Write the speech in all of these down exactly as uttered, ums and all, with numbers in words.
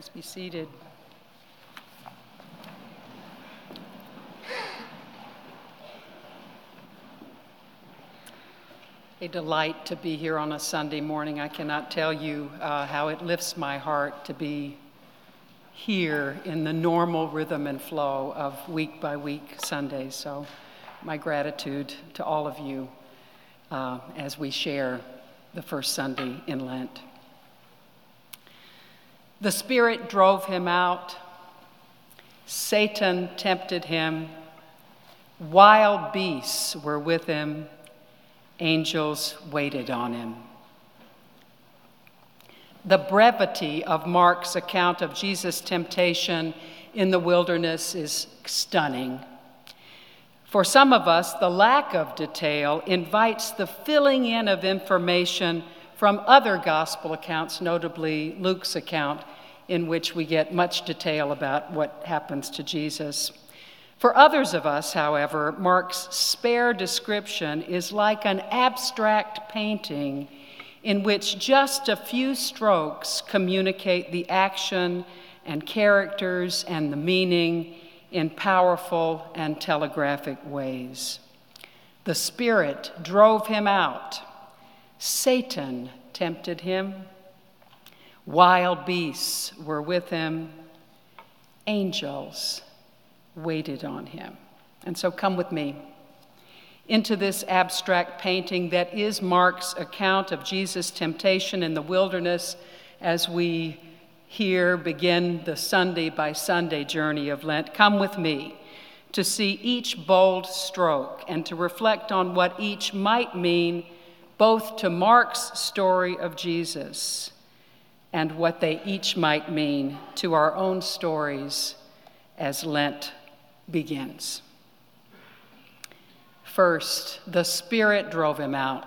Please be seated. A delight to be here on a Sunday morning. I cannot tell you uh, how it lifts my heart to be here in the normal rhythm and flow of week by week Sundays. So my gratitude to all of you uh, as we share the first Sunday in Lent. The Spirit drove him out. Satan tempted him. Wild beasts were with him. Angels waited on him. The brevity of Mark's account of Jesus' temptation in the wilderness is stunning. For some of us, the lack of detail invites the filling in of information from other gospel accounts, notably Luke's account, in which we get much detail about what happens to Jesus. For others of us, however, Mark's spare description is like an abstract painting in which just a few strokes communicate the action and characters and the meaning in powerful and telegraphic ways. The Spirit drove him out. Satan tempted him. Wild beasts were with him. Angels waited on him. And so come with me into this abstract painting that is Mark's account of Jesus' temptation in the wilderness as we here begin the Sunday by Sunday journey of Lent. Come with me to see each bold stroke and to reflect on what each might mean both to Mark's story of Jesus and what they each might mean to our own stories as Lent begins. First, the Spirit drove him out.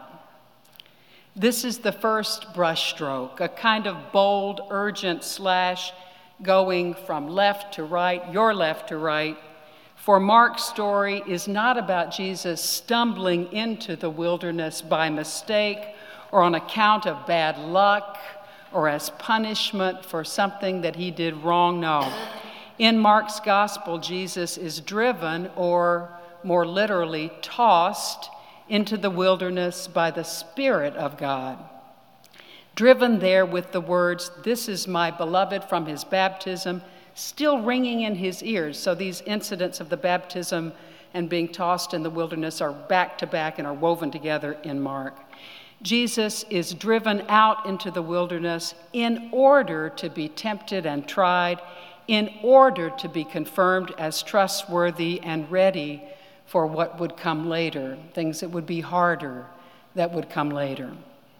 This is the first brushstroke, a kind of bold, urgent slash going from left to right, your left to right. For Mark's story is not about Jesus stumbling into the wilderness by mistake or on account of bad luck or as punishment for something that he did wrong. No. In Mark's gospel, Jesus is driven, or more literally, tossed into the wilderness by the Spirit of God. Driven there with the words, "This is my beloved," from his baptism, still ringing in his ears. So these incidents of the baptism and being tossed in the wilderness are back to back and are woven together in Mark. Jesus is driven out into the wilderness in order to be tempted and tried, in order to be confirmed as trustworthy and ready for what would come later, things that would be harder that would come later.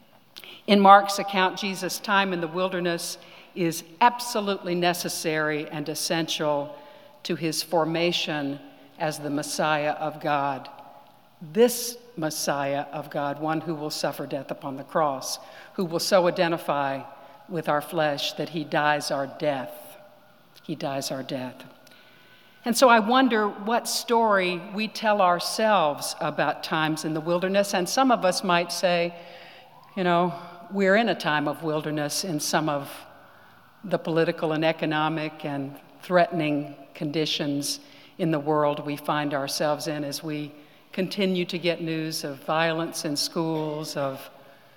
In Mark's account, Jesus' time in the wilderness is absolutely necessary and essential to his formation as the Messiah of God. This Messiah of God, one who will suffer death upon the cross, who will so identify with our flesh that he dies our death. He dies our death. And so I wonder what story we tell ourselves about times in the wilderness. And some of us might say, you know, we're in a time of wilderness in some of the political and economic and threatening conditions in the world we find ourselves in as we continue to get news of violence in schools, of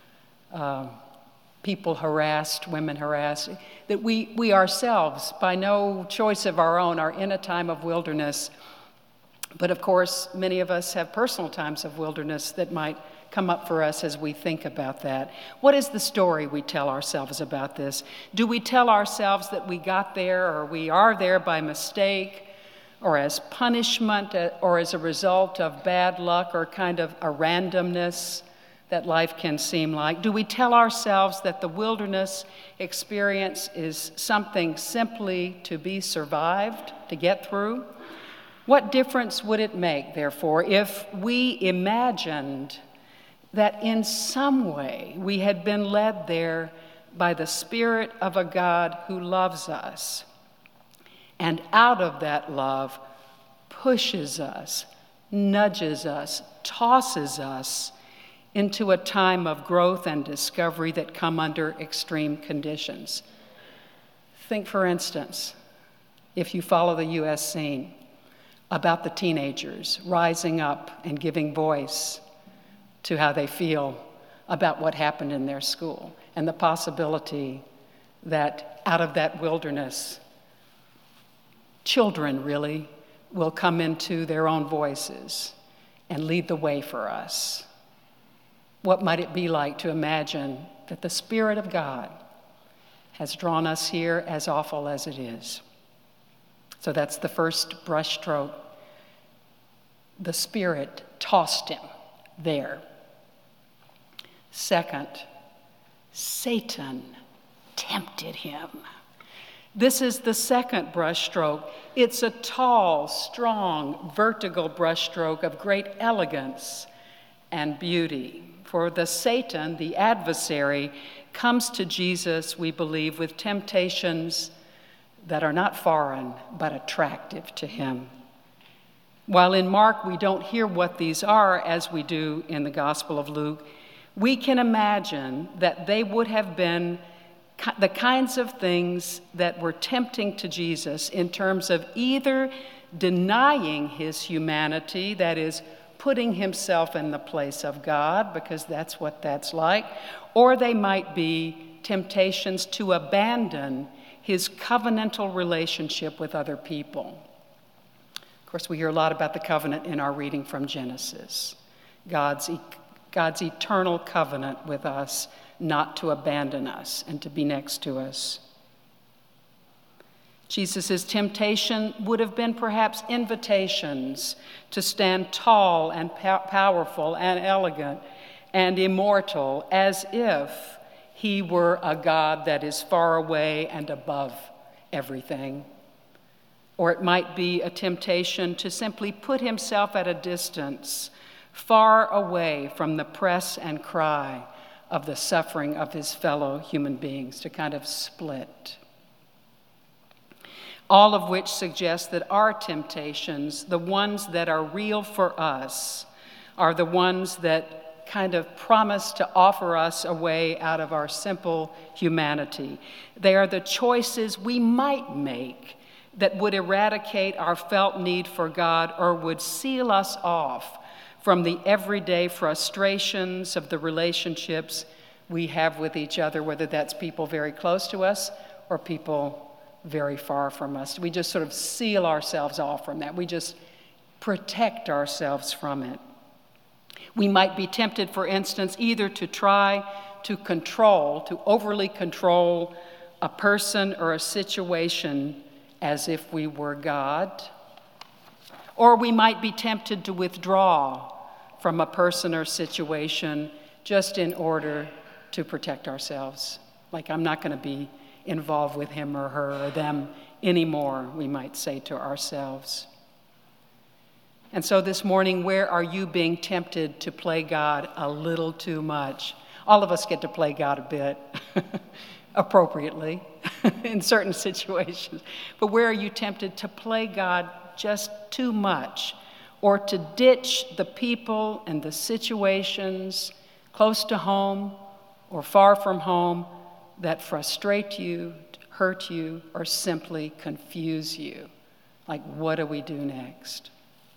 uh, people harassed, women harassed, that we, we ourselves, by no choice of our own, are in a time of wilderness. But of course, many of us have personal times of wilderness that might come up for us as we think about that. What is the story we tell ourselves about this? Do we tell ourselves that we got there or we are there by mistake or as punishment or as a result of bad luck or kind of a randomness that life can seem like? Do we tell ourselves that the wilderness experience is something simply to be survived, to get through? What difference would it make, therefore, if we imagined that in some way we had been led there by the Spirit of a God who loves us, and out of that love pushes us, nudges us, tosses us into a time of growth and discovery that come under extreme conditions? Think, for instance, if you follow the U S scene, about the teenagers rising up and giving voice to how they feel about what happened in their school, and the possibility that out of that wilderness, children really will come into their own voices and lead the way for us. What might it be like to imagine that the Spirit of God has drawn us here, as awful as it is? So that's the first brushstroke. The Spirit tossed him there. Second, Satan tempted him. This is the second brushstroke. It's a tall, strong, vertical brushstroke of great elegance and beauty. For the Satan, the adversary, comes to Jesus, we believe, with temptations that are not foreign, but attractive to him. While in Mark we don't hear what these are as we do in the Gospel of Luke, we can imagine that they would have been the kinds of things that were tempting to Jesus in terms of either denying his humanity, that is, putting himself in the place of God, because that's what that's like, or they might be temptations to abandon his covenantal relationship with other people. Of course, we hear a lot about the covenant in our reading from Genesis. God's, e- God's eternal covenant with us, not to abandon us and to be next to us. Jesus' temptation would have been perhaps invitations to stand tall and pow- powerful and elegant and immortal, as if he were a God that is far away and above everything. Or it might be a temptation to simply put himself at a distance, far away from the press and cry of the suffering of his fellow human beings, to kind of split. All of which suggests that our temptations, the ones that are real for us, are the ones that kind of promise to offer us a way out of our simple humanity. They are the choices we might make that would eradicate our felt need for God, or would seal us off from the everyday frustrations of the relationships we have with each other, whether that's people very close to us or people very far from us. We just sort of seal ourselves off from that. We just protect ourselves from it. We might be tempted, for instance, either to try to control, to overly control a person or a situation as if we were God. Or we might be tempted to withdraw from a person or situation just in order to protect ourselves. Like, I'm not going to be involved with him or her or them anymore, we might say to ourselves. And so this morning, where are you being tempted to play God a little too much? All of us get to play God a bit, appropriately, in certain situations. But where are you tempted to play God just too much, or to ditch the people and the situations close to home or far from home that frustrate you, hurt you, or simply confuse you? Like, what do we do next?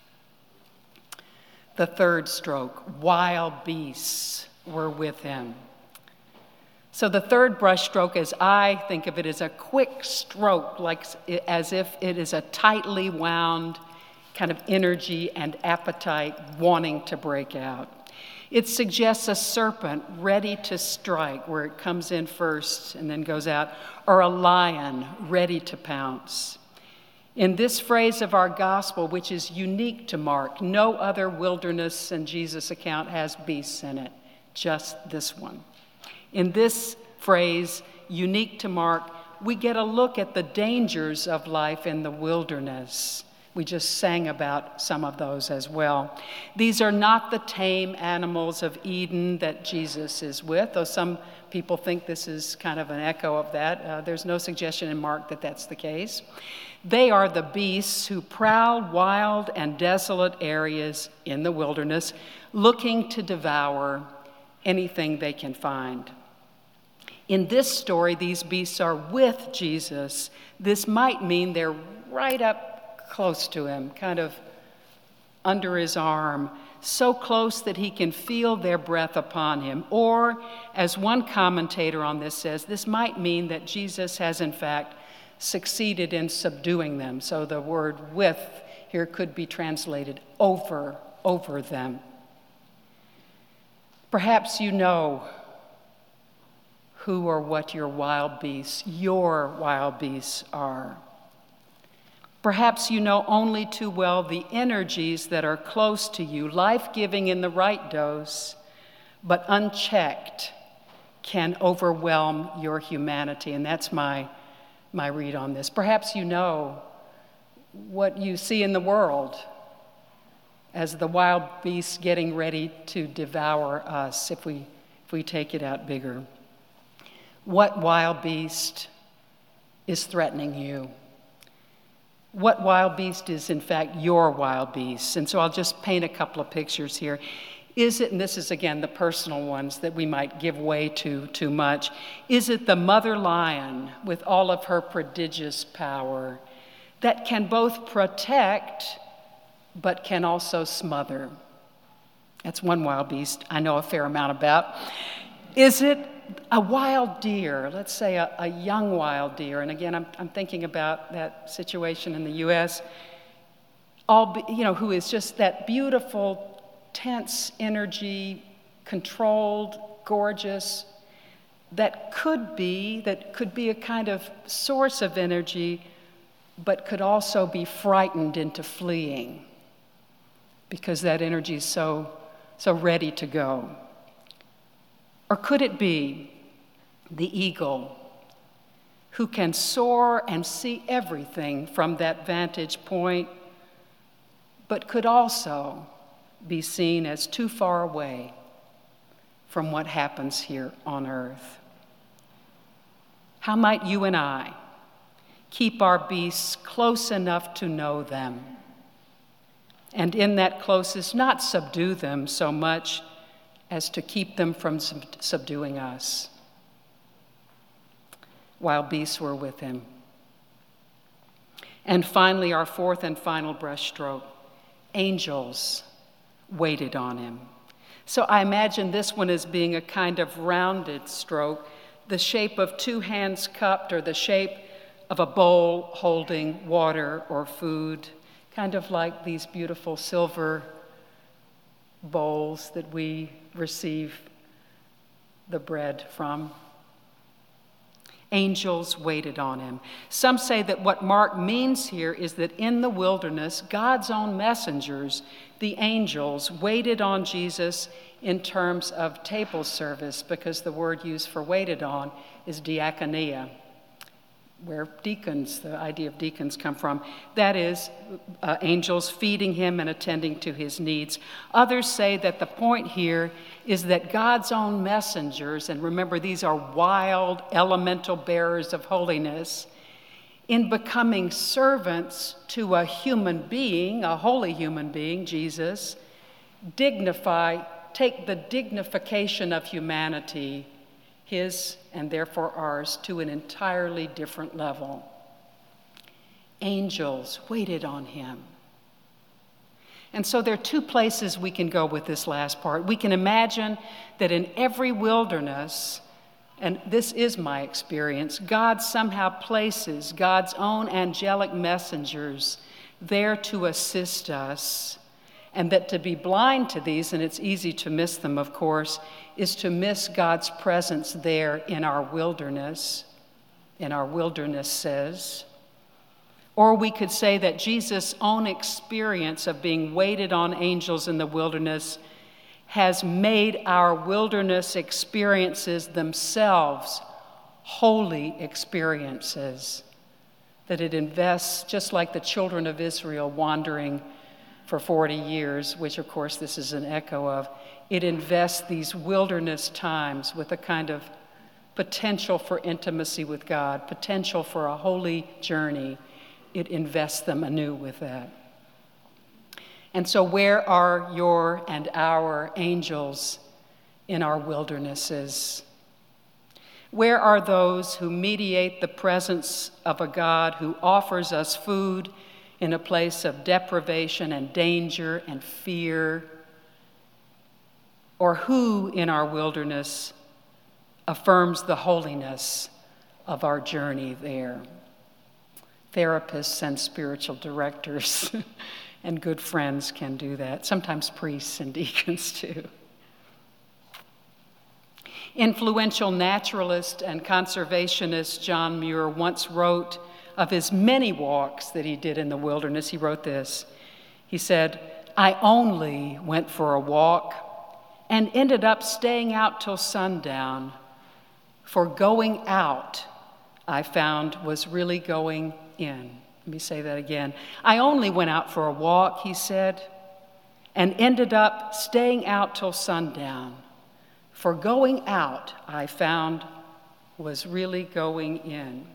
The third stroke, wild beasts were with him. So the third brush stroke, as I think of it, is a quick stroke, like as if it is a tightly wound kind of energy and appetite wanting to break out. It suggests a serpent ready to strike, where it comes in first and then goes out, or a lion ready to pounce. In this phrase of our gospel, which is unique to Mark, no other wilderness and Jesus account has beasts in it, just this one. In this phrase, unique to Mark, we get a look at the dangers of life in the wilderness. We just sang about some of those as well. These are not the tame animals of Eden that Jesus is with, though some people think this is kind of an echo of that. Uh, there's no suggestion in Mark that that's the case. They are the beasts who prowl wild and desolate areas in the wilderness, looking to devour anything they can find. In this story, these beasts are with Jesus. This might mean they're right up close to him, kind of under his arm, so close that he can feel their breath upon him. Or, as one commentator on this says, this might mean that Jesus has in fact succeeded in subduing them. So the word with here could be translated over, over them. Perhaps you know who or what your wild beasts, your wild beasts are. Perhaps you know only too well the energies that are close to you, life-giving in the right dose, but unchecked can overwhelm your humanity. And that's my, my read on this. Perhaps you know what you see in the world as the wild beasts getting ready to devour us if we, if we take it out bigger. What wild beast is threatening you? What wild beast is, in fact, your wild beast? And so I'll just paint a couple of pictures here. Is it, and this is, again, the personal ones that we might give way to too much, is it the mother lion with all of her prodigious power that can both protect but can also smother? That's one wild beast I know a fair amount about. Is it a wild deer, let's say a, a young wild deer, and again, I'm, I'm thinking about that situation in the U S, all be, you know, who is just that beautiful, tense energy, controlled, gorgeous, that could be, that could be a kind of source of energy, but could also be frightened into fleeing because that energy is so, so ready to go. Or could it be the eagle who can soar and see everything from that vantage point, but could also be seen as too far away from what happens here on earth? How might you and I keep our beasts close enough to know them, and in that closeness not subdue them so much as to keep them from sub- subduing us? Wild beasts were with him. And finally, our fourth and final brushstroke, angels waited on him. So I imagine this one as being a kind of rounded stroke, the shape of two hands cupped, or the shape of a bowl holding water or food, kind of like these beautiful silver bowls that we receive the bread from. Angels waited on him. Some say that what Mark means here is that in the wilderness, God's own messengers, the angels, waited on Jesus in terms of table service, because the word used for waited on is diakonia, where deacons, the idea of deacons, come from. That is, uh, angels feeding him and attending to his needs. Others say that the point here is that God's own messengers, and remember these are wild elemental bearers of holiness, in becoming servants to a human being, a holy human being, Jesus, dignify, take the dignification of humanity, his and therefore ours, to an entirely different level. Angels waited on him. And so there are two places we can go with this last part. We can imagine that in every wilderness, and this is my experience, God somehow places God's own angelic messengers there to assist us, and that to be blind to these, and it's easy to miss them, of course, is to miss God's presence there in our wilderness, in our wildernesses. Or we could say that Jesus' own experience of being waited on angels in the wilderness has made our wilderness experiences themselves holy experiences, that it invests, just like the children of Israel wandering for forty years, which of course this is an echo of, it invests these wilderness times with a kind of potential for intimacy with God, potential for a holy journey. It invests them anew with that. And so where are your and our angels in our wildernesses? Where are those who mediate the presence of a God who offers us food in a place of deprivation and danger and fear? Or who in our wilderness affirms the holiness of our journey there? Therapists and spiritual directors and good friends can do that. Sometimes priests and deacons too. Influential naturalist and conservationist John Muir once wrote of his many walks that he did in the wilderness. He wrote this. He said, "I only went for a walk and ended up staying out till sundown, for going out, I found, was really going in." Let me say that again. "I only went out for a walk," he said, "and ended up staying out till sundown. For going out, I found, was really going in."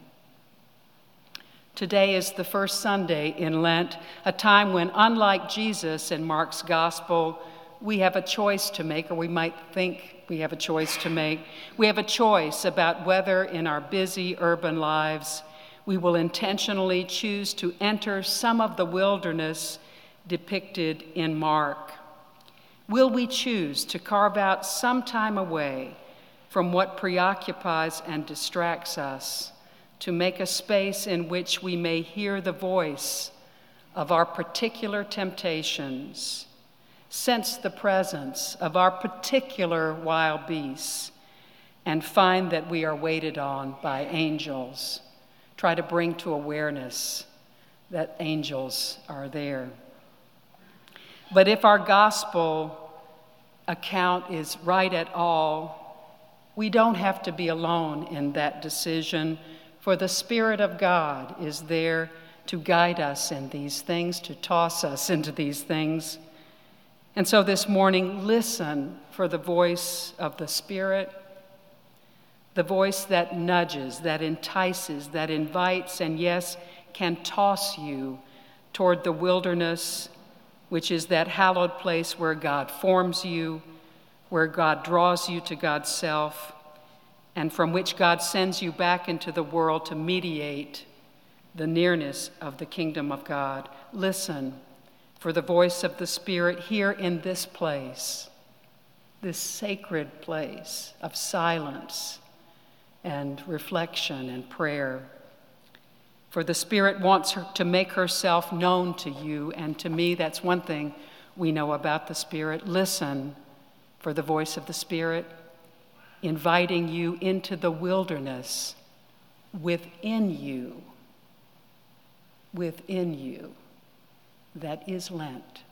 Today is the first Sunday in Lent, a time when, unlike Jesus in Mark's gospel, we have a choice to make, or we might think we have a choice to make. We have a choice about whether in our busy urban lives we will intentionally choose to enter some of the wilderness depicted in Mark. Will we choose to carve out some time away from what preoccupies and distracts us to make a space in which we may hear the voice of our particular temptations, sense the presence of our particular wild beasts, and find that we are waited on by angels? Try to bring to awareness that angels are there. But if our gospel account is right at all, we don't have to be alone in that decision, for the Spirit of God is there to guide us in these things, to toss us into these things. And so this morning, listen for the voice of the Spirit, the voice that nudges, that entices, that invites, and yes, can toss you toward the wilderness, which is that hallowed place where God forms you, where God draws you to God's self, and from which God sends you back into the world to mediate the nearness of the kingdom of God. Listen for the voice of the Spirit here in this place, this sacred place of silence and reflection and prayer. For the Spirit wants her to make herself known to you and to me. That's one thing we know about the Spirit. Listen for the voice of the Spirit, inviting you into the wilderness within you, within you, that is Lent.